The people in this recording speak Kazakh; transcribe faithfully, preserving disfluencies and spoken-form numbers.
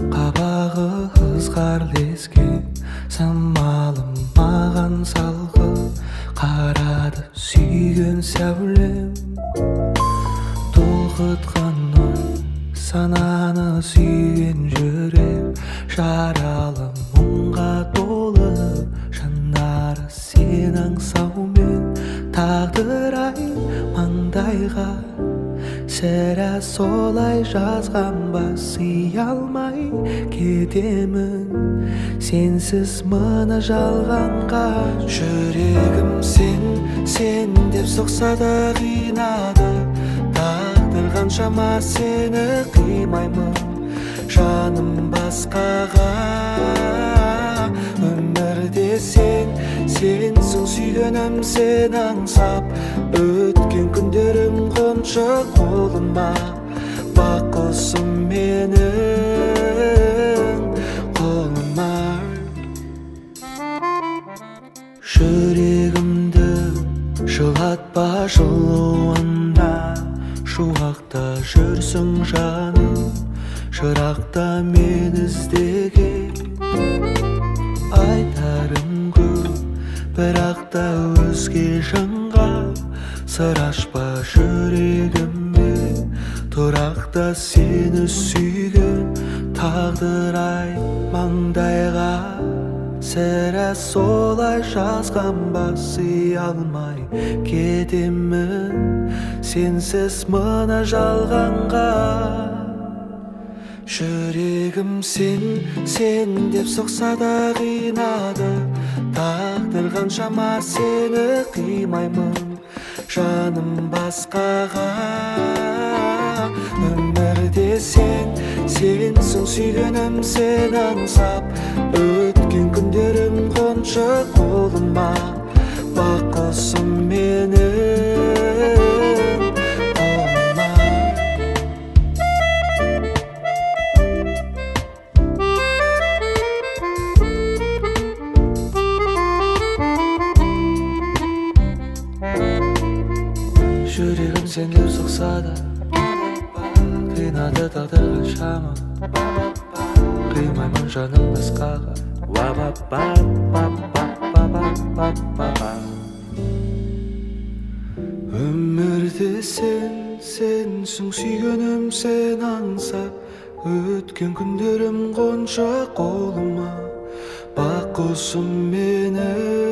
Қабағы ызғарлескен самалым маған салғы қарады сүйген сәулем. Толқытқан ой сананы сүйген жүрек жаралы мұңға толы жанары сен аңсаумен тағдыр ай маңдайға сірә солай жазған ба сый алмай кетемін сенсіз мына жалғанға. Жүрегім сен сен деп соқса да қинады, тағдыр қаншама сені қимаймын жаным басқаға. Өмірде сен сенсің сүйгенім сен аңсап, өткен күндерім қоншы қолыма, бақ құсым менің қолыма. Жүрегімді жылатпа жылуында, шуақта жүрсің жаным, жырақта мен іздеген. Айтарым көп, бірақ та өзге жанға сыр ашпа жүрегіме. Тұрақта сені сүйген тағдыр ай маңдайға сірә солай жазған ба сый алмай кетемін сенсіз мына жалғанға. Жүрегім сен сен деп соқса да қинады, тағдыр қаншама сені қимаймын жаным басқаға. Өмірде сен сенсің сүйгенім сен аңсап, өткен күндерім қоншы қолыма, бақ құсым менің қолыма. Жүрегім сен деп соқса да қинады тағдыр қаншама, қимаймын жаным басқаға. Өмірде сен сенсің сүйгенім сен аңсап, өткен күндерім қоншы қолыма, бақ құсым менің